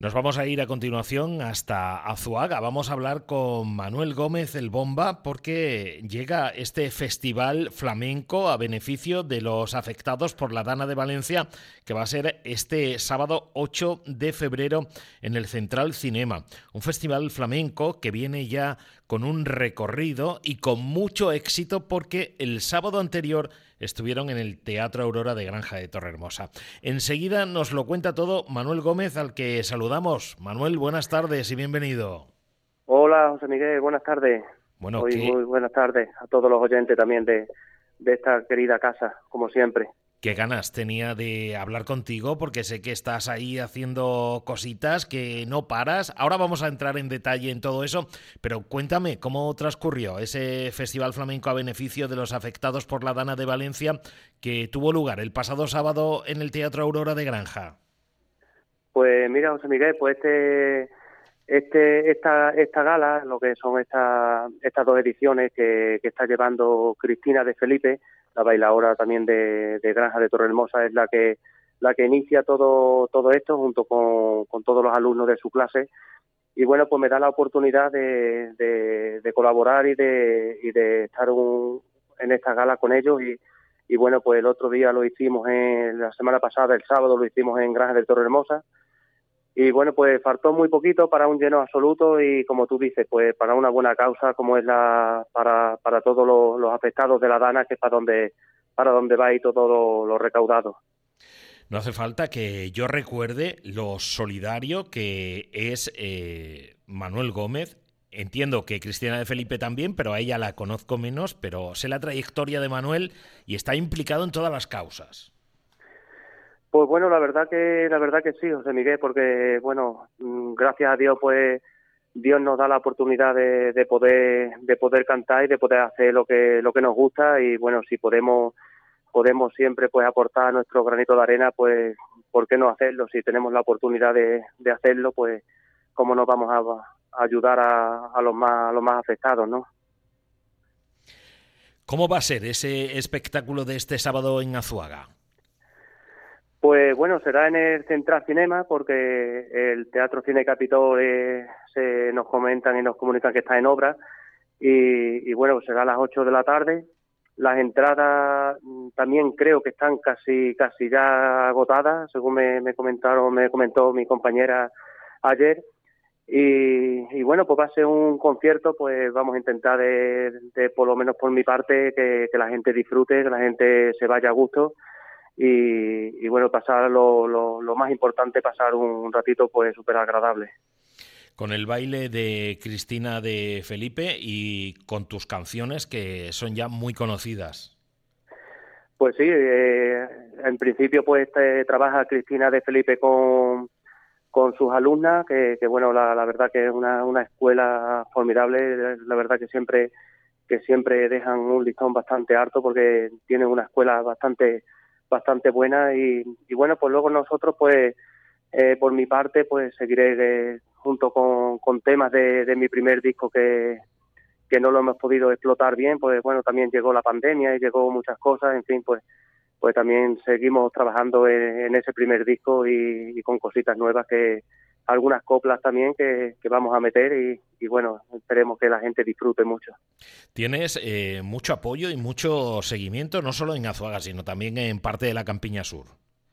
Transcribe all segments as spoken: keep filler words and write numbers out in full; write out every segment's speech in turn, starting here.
Nos vamos a ir a continuación hasta Azuaga. Vamos a hablar con Manuel Gómez el Bomba porque llega este festival flamenco a beneficio de los afectados por la Dana de Valencia, que va a ser este sábado ocho de febrero en el Central Cinema. Un festival flamenco que viene ya con un recorrido y con mucho éxito porque el sábado anterior estuvieron en el Teatro Aurora de Granja de Torrehermosa. Enseguida nos lo cuenta todo Manuel Gómez, al que saludamos. Manuel, buenas tardes y bienvenido. Hola, José Miguel, buenas tardes. Bueno, Hoy ¿qué, muy buenas tardes a todos los oyentes también de, de esta querida casa, como siempre. qué ganas tenía de hablar contigo, porque sé que estás ahí haciendo cositas, que no paras. Ahora vamos a entrar en detalle en todo eso, pero cuéntame cómo transcurrió ese Festival Flamenco a beneficio de los afectados por la Dana de Valencia que tuvo lugar el pasado sábado en el Teatro Aurora de Granja. Pues mira, José Miguel, pues este, este, esta, esta gala, lo que son estas, estas dos ediciones que, que está llevando Cristina de Felipe, la bailadora también de, de Granja de Torrehermosa, es la que la que inicia todo todo esto junto con, con todos los alumnos de su clase. Y bueno, pues me da la oportunidad de, de, de colaborar y de, y de estar un, en esta gala con ellos. Y, y bueno, pues el otro día lo hicimos, en la semana pasada, el sábado, lo hicimos en Granja de Torrehermosa. Y bueno, pues faltó muy poquito para un lleno absoluto y, como tú dices, pues para una buena causa como es la para, para todos los, los afectados de la Dana, que es para donde para donde va y todo lo, lo recaudado. No hace falta que yo recuerde lo solidario que es eh, Manuel Gómez. Entiendo que Cristina de Felipe también, pero a ella la conozco menos, pero sé la trayectoria de Manuel y está implicado en todas las causas. Pues bueno, la verdad que la verdad que sí, José Miguel, porque bueno, gracias a Dios, pues Dios nos da la oportunidad de, de poder de poder cantar y de poder hacer lo que lo que nos gusta. Y bueno, si podemos podemos siempre pues aportar nuestro granito de arena, pues ¿por qué no hacerlo? Si tenemos la oportunidad de, de hacerlo, pues cómo nos vamos a, a ayudar a, a los más a los más afectados, ¿no? ¿Cómo va a ser ese espectáculo de este sábado en Azuaga? Pues bueno, será en el Central Cinema, porque el Teatro Cine Capitol eh, se nos comentan y nos comunican que está en obra. Y, y bueno, será a las ocho de la tarde. Las entradas también creo que están casi casi ya agotadas, según me, me comentaron, me comentó mi compañera ayer. Y, y bueno, pues va a ser un concierto, pues vamos a intentar de, de por lo menos por mi parte, que, que la gente disfrute, que la gente se vaya a gusto. Y, y bueno, pasar lo, lo, lo más importante, pasar un ratito pues súper agradable. Con el baile de Cristina de Felipe y con tus canciones que son ya muy conocidas. Pues sí, eh, en principio pues eh, trabaja Cristina de Felipe con, con sus alumnas, que, que bueno, la, la verdad que es una, una escuela formidable, la verdad que siempre que siempre dejan un listón bastante alto porque tienen una escuela bastante bastante buena. Y, y bueno, pues luego nosotros pues eh, por mi parte pues seguiré eh, junto con, con temas de, de mi primer disco que, que no lo hemos podido explotar bien, pues bueno, también llegó la pandemia y llegó muchas cosas, en fin, pues pues también seguimos trabajando en, en ese primer disco y, y con cositas nuevas, que algunas coplas también que, que vamos a meter y, y bueno, esperemos que la gente disfrute mucho. Tienes eh, mucho apoyo y mucho seguimiento, no solo en Azuaga, sino también en parte de la Campiña Sur.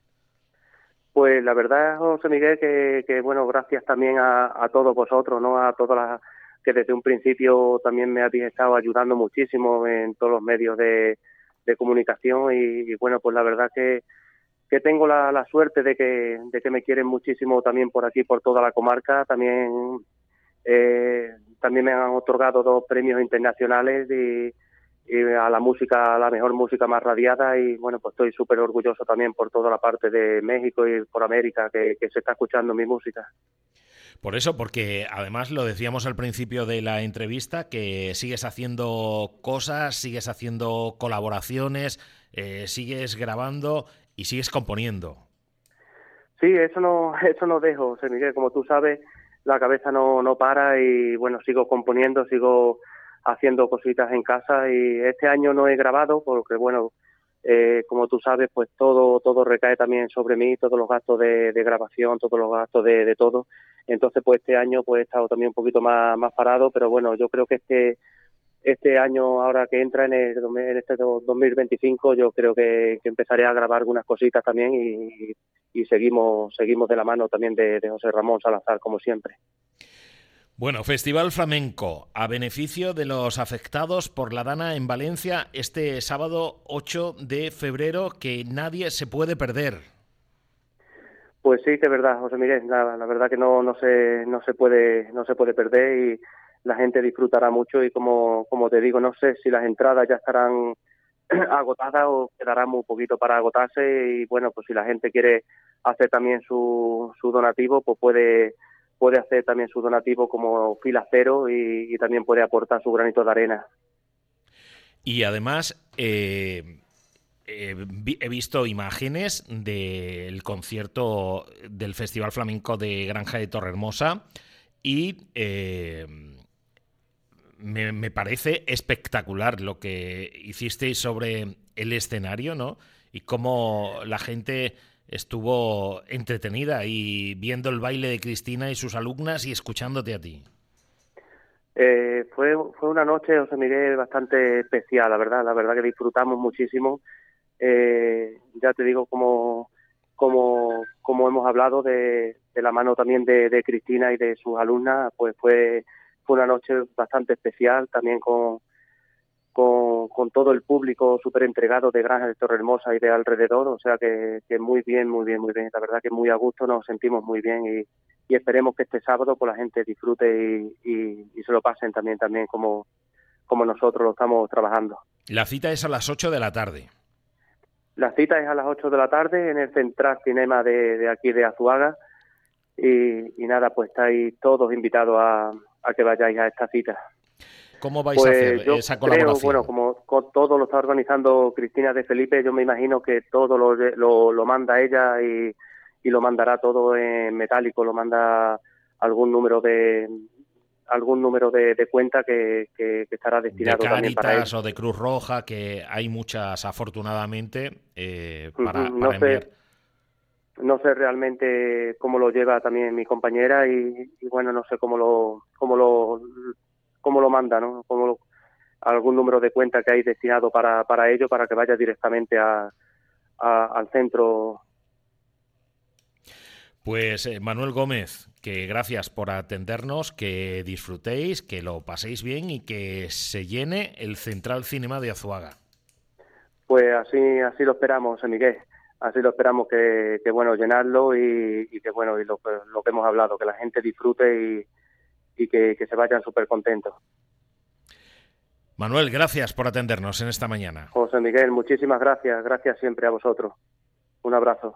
Pues la verdad, José Miguel, que, que bueno, gracias también a, a todos vosotros, ¿no? A todas las que desde un principio también me habéis estado ayudando muchísimo en todos los medios de, de comunicación. Y, y bueno, pues la verdad que, que tengo la, la suerte de que, de que me quieren muchísimo también por aquí, por toda la comarca. También eh, también me han otorgado dos premios internacionales y, y a la música, a la mejor música más radiada. Y bueno, pues estoy súper orgulloso también por toda la parte de México y por América que, que se está escuchando mi música. Por eso, porque además lo decíamos al principio de la entrevista, que sigues haciendo cosas, sigues haciendo colaboraciones, eh, sigues grabando y sigues componiendo. Sí, eso no, eso no dejo, José Miguel. Como tú sabes, la cabeza no, no para y bueno, sigo componiendo, sigo haciendo cositas en casa. Y este año no he grabado porque bueno, eh, como tú sabes, pues todo todo recae también sobre mí, todos los gastos de, de grabación, todos los gastos de, de todo. Entonces, pues este año pues he estado también un poquito más, más parado, pero bueno, yo creo que este este año, ahora que entra en, el, en este dos mil veinticinco, yo creo que, que empezaré a grabar algunas cositas también y, y seguimos seguimos de la mano también de, de José Ramón Salazar, como siempre. Bueno, Festival Flamenco a beneficio de los afectados por la Dana en Valencia este sábado ocho de febrero, que nadie se puede perder. Pues sí, que es verdad, José Miguel, la, la verdad que no no se no se puede no se puede perder y la gente disfrutará mucho y como como te digo, no sé si las entradas ya estarán agotadas o quedará muy poquito para agotarse y bueno, pues si la gente quiere hacer también su su donativo, pues puede puede hacer también su donativo como fila cero y, y también puede aportar su granito de arena. Y además eh, eh, vi, he visto imágenes del concierto del Festival Flamenco de Granja de Torrehermosa y eh, me, me parece espectacular lo que hicisteis sobre el escenario, ¿no? Y cómo la gente estuvo entretenida y viendo el baile de Cristina y sus alumnas y escuchándote a ti. Eh, fue fue una noche, José Miguel, bastante especial, la verdad, la verdad que disfrutamos muchísimo. Eh, ya te digo, como como como hemos hablado de, de la mano también de, de Cristina y de sus alumnas, pues fue fue una noche bastante especial, también con con, con todo el público súper entregado de Granja de Torrehermosa y de alrededor, o sea que, que muy bien, muy bien, muy bien, la verdad que muy a gusto, nos sentimos muy bien y, y esperemos que este sábado pues la gente disfrute y, y, y se lo pasen también también como, como nosotros lo estamos trabajando. La cita es a las ocho de la tarde. La cita es a las ocho de la tarde en el Central Cinema de, de aquí de Azuaga y, y nada, pues estáis todos invitados a, a que vayáis a esta cita. ¿Cómo vais pues a hacer yo esa colaboración? Creo, bueno, como con todo lo está organizando Cristina de Felipe, yo me imagino que todo lo, lo, lo manda ella y, y lo mandará todo en metálico, lo manda algún número de algún número de, de cuenta que, que, que estará destinado de también para él. Cáritas o de Cruz Roja, que hay muchas afortunadamente eh, para, no para enviar. sé no sé realmente cómo lo lleva también mi compañera y, y bueno, no sé cómo lo cómo lo cómo lo manda, ¿no? Cómo lo, algún número de cuenta que hay destinado para, para ello, para que vaya directamente a, a, al centro. Pues eh, Manuel Gómez, que gracias por atendernos, que disfrutéis, que lo paséis bien y que se llene el Central Cinema de Azuaga. Pues así así lo esperamos, José Miguel. Así lo esperamos que, que bueno, llenarlo y, y que bueno, y lo, lo que hemos hablado, que la gente disfrute y, y que, que se vayan súper contentos. Manuel, gracias por atendernos en esta mañana. José Miguel, muchísimas gracias. Gracias siempre a vosotros. Un abrazo.